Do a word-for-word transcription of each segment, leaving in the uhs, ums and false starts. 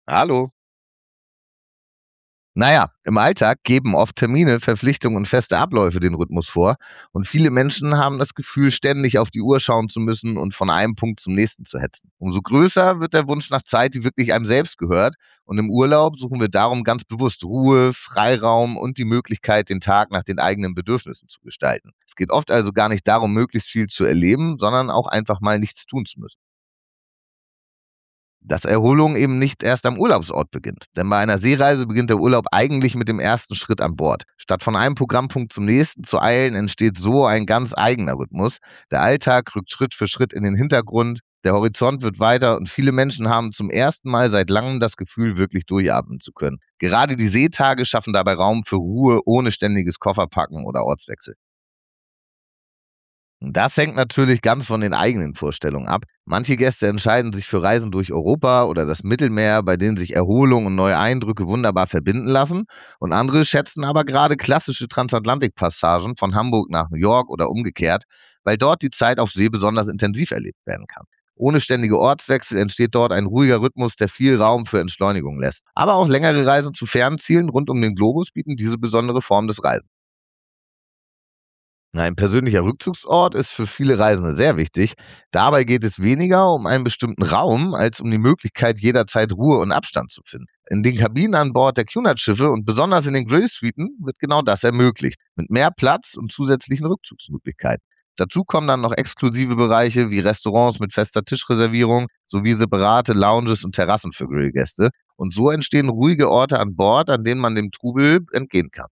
Hallo. Naja, im Alltag geben oft Termine, Verpflichtungen und feste Abläufe den Rhythmus vor. Und viele Menschen haben das Gefühl, ständig auf die Uhr schauen zu müssen und von einem Punkt zum nächsten zu hetzen. Umso größer wird der Wunsch nach Zeit, die wirklich einem selbst gehört. Und im Urlaub suchen wir darum ganz bewusst Ruhe, Freiraum und die Möglichkeit, den Tag nach den eigenen Bedürfnissen zu gestalten. Es geht oft also gar nicht darum, möglichst viel zu erleben, sondern auch einfach mal nichts tun zu müssen. Dass Erholung eben nicht erst am Urlaubsort beginnt. Denn bei einer Seereise beginnt der Urlaub eigentlich mit dem ersten Schritt an Bord. Statt von einem Programmpunkt zum nächsten zu eilen, entsteht so ein ganz eigener Rhythmus. Der Alltag rückt Schritt für Schritt in den Hintergrund, der Horizont wird weiter und viele Menschen haben zum ersten Mal seit langem das Gefühl, wirklich durchatmen zu können. Gerade die Seetage schaffen dabei Raum für Ruhe ohne ständiges Kofferpacken oder Ortswechsel. Das hängt natürlich ganz von den eigenen Vorstellungen ab. Manche Gäste entscheiden sich für Reisen durch Europa oder das Mittelmeer, bei denen sich Erholung und neue Eindrücke wunderbar verbinden lassen. Und andere schätzen aber gerade klassische Transatlantikpassagen von Hamburg nach New York oder umgekehrt, weil dort die Zeit auf See besonders intensiv erlebt werden kann. Ohne ständige Ortswechsel entsteht dort ein ruhiger Rhythmus, der viel Raum für Entschleunigung lässt. Aber auch längere Reisen zu Fernzielen rund um den Globus bieten diese besondere Form des Reisens. Na, ein persönlicher Rückzugsort ist für viele Reisende sehr wichtig. Dabei geht es weniger um einen bestimmten Raum, als um die Möglichkeit, jederzeit Ruhe und Abstand zu finden. In den Kabinen an Bord der Cunard-Schiffe und besonders in den Grillsuiten wird genau das ermöglicht, mit mehr Platz und zusätzlichen Rückzugsmöglichkeiten. Dazu kommen dann noch exklusive Bereiche wie Restaurants mit fester Tischreservierung sowie separate Lounges und Terrassen für Grillgäste. Und so entstehen ruhige Orte an Bord, an denen man dem Trubel entgehen kann.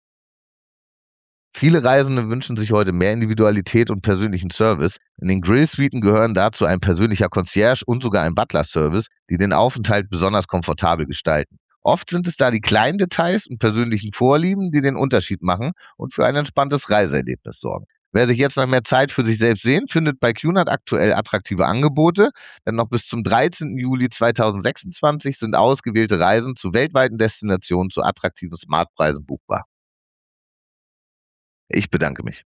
Viele Reisende wünschen sich heute mehr Individualität und persönlichen Service. In den Grillsuiten gehören dazu ein persönlicher Concierge und sogar ein Butler-Service, die den Aufenthalt besonders komfortabel gestalten. Oft sind es da die kleinen Details und persönlichen Vorlieben, die den Unterschied machen und für ein entspanntes Reiseerlebnis sorgen. Wer sich jetzt nach mehr Zeit für sich selbst sehnt, findet bei Cunard aktuell attraktive Angebote, denn noch bis zum dreizehnten Juli zweitausendsechsundzwanzig sind ausgewählte Reisen zu weltweiten Destinationen zu attraktiven Smartpreisen buchbar. Ich bedanke mich.